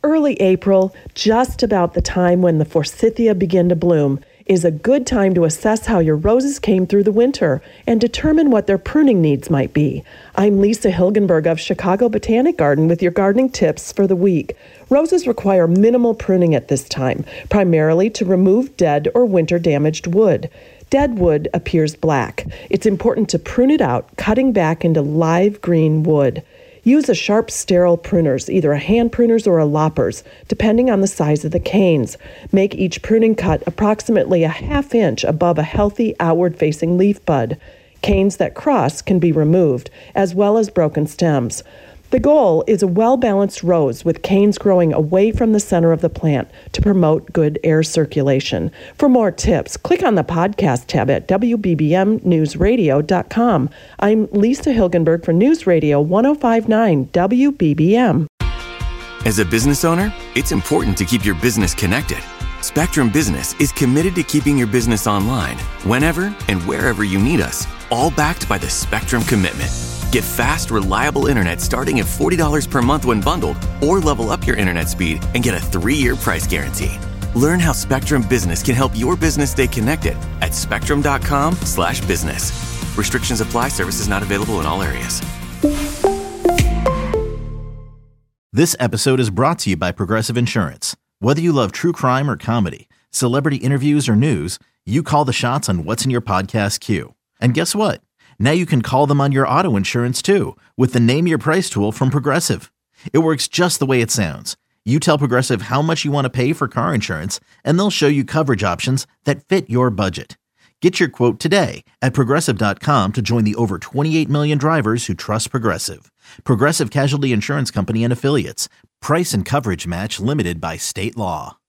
Early April, just about the time when the forsythia begin to bloom, is a good time to assess how your roses came through the winter and determine what their pruning needs might be. I'm Lisa Hilgenberg of Chicago Botanic Garden with your gardening tips for the week. Roses require minimal pruning at this time, primarily to remove dead or winter-damaged wood. Dead wood appears black. It's important to prune it out, cutting back into live green wood. Use a sharp, sterile pruners, either a hand pruners or a loppers, depending on the size of the canes. Make each pruning cut approximately a ½ inch above a healthy outward-facing leaf bud. Canes that cross can be removed, as well as broken stems. The goal is a well-balanced rose with canes growing away from the center of the plant to promote good air circulation. For more tips, click on the podcast tab at WBBMNewsRadio.com. I'm Lisa Hilgenberg for News Radio 1059 WBBM. As a business owner, it's important to keep your business connected. Spectrum Business is committed to keeping your business online whenever and wherever you need us, all backed by the Spectrum Commitment. Get fast, reliable internet starting at $40 per month when bundled, or level up your internet speed and get a 3-year price guarantee. Learn how Spectrum Business can help your business stay connected at spectrum.com/business. Restrictions apply. Services not available in all areas. This episode is brought to you by Progressive Insurance. Whether you love true crime or comedy, celebrity interviews or news, you call the shots on what's in your podcast queue. And guess what? Now you can call them on your auto insurance too with the Name Your Price tool from Progressive. It works just the way it sounds. You tell Progressive how much you want to pay for car insurance, and they'll show you coverage options that fit your budget. Get your quote today at Progressive.com to join the over 28 million drivers who trust Progressive. Progressive Casualty Insurance Company and Affiliates. Price and coverage match limited by state law.